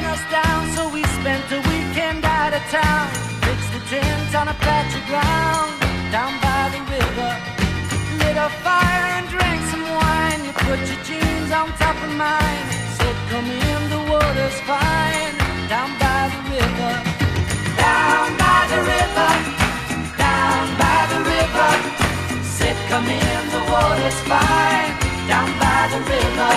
us down, so we spent a weekend out of town. Pitched a tent on a patch of ground down by the river. Lit a fire and drank some wine. You put your jeans on top of mine. Said, come in, the water's fine. Down by the river. Down by the river. Down by the river. Said, come in, the water's fine. Down by the river.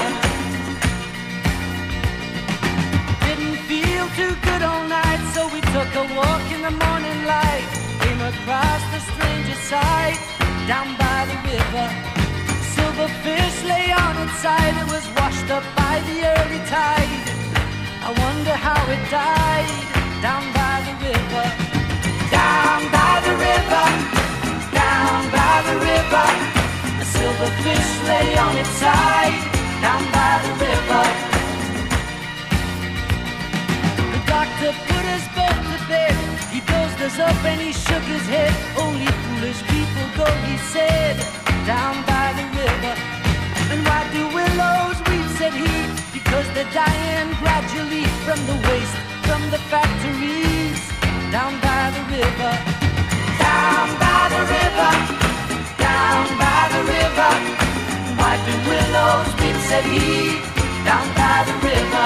Didn't feel too good all night, so we took a walk in the morning light. Came across the strangest sight. Down by the river. Silverfish lay on its side. It was washed up by the early tide. I wonder how it died. Down by the river. Down by the river. Down by the river. A silverfish lay on its side. Down by the river. The doctor put us both to bed. He dozed us up and he shook his head. Only foolish people go, he said. Down by the river. And why do willows weep, said he? Because they're dying gradually from the waste, from the factories. Down by the river. Down by the river. Down by the river. Why do willows weep, said he? Down by the river.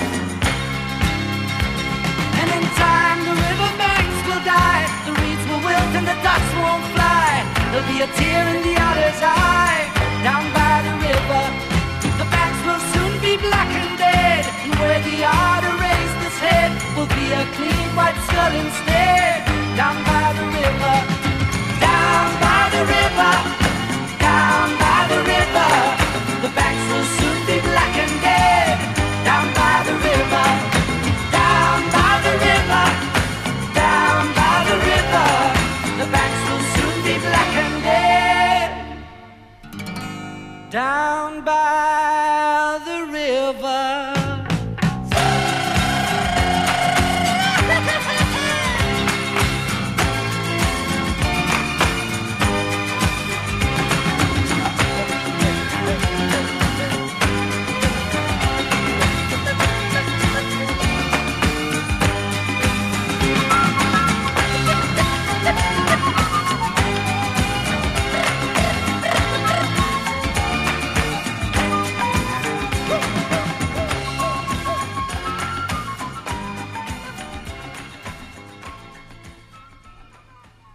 And in time the riverbanks will die. The reeds will wilt and the ducks won't fly. There'll be a tear in the otter's eye. Down by the river. The banks will soon be black and dead. And where the otter raised his head will be a clean white skull instead. Down by the river. Down by the river. Down by the river. The banks will soon be black and dead. Down by the river. Down by the river. Down by the river. The banks will soon be black and dead. Down by the river.